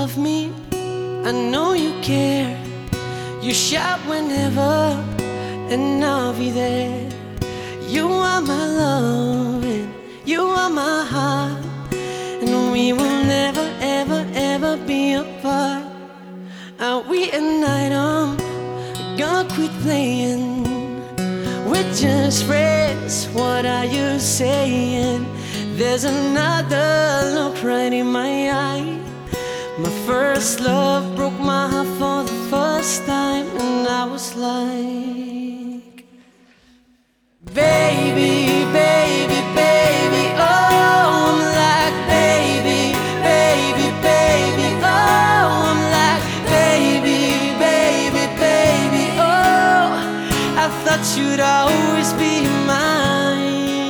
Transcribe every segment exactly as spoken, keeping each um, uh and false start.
love me, I know you care. You shout whenever, and I'll be there. You are my love, and you are my heart, and we will never, ever, ever be apart. Are we at night on? Gonna quit playing. We're just friends, what are you saying? There's another look right in my eye. My first love broke my heart for the first time, and I was like, baby, baby, baby, oh, I'm like, baby, baby, baby, oh, I'm like, baby, baby, baby, oh, I thought you'd always be mine.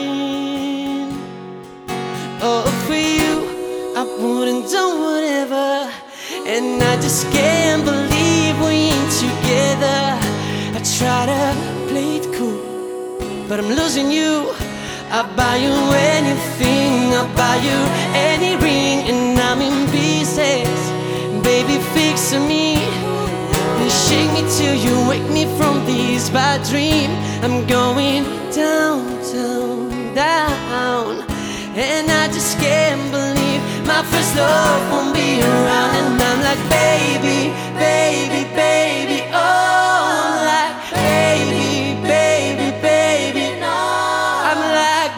Oh, for you, I wouldn't do whatever, and I just can't believe we ain't together. I try to play it cool, but I'm losing you. I'll buy you anything, I'll buy you any ring, and I'm in pieces. Baby, fix me and shake me till you wake me from this bad dream. I'm going down, down, down, and I just can't believe my first love won't be around. And I'm like, baby, baby, baby, oh, I'm like, baby, baby, baby, no. I'm like,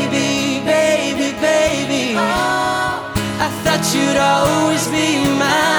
baby, baby, baby, oh, I thought you'd always be mine.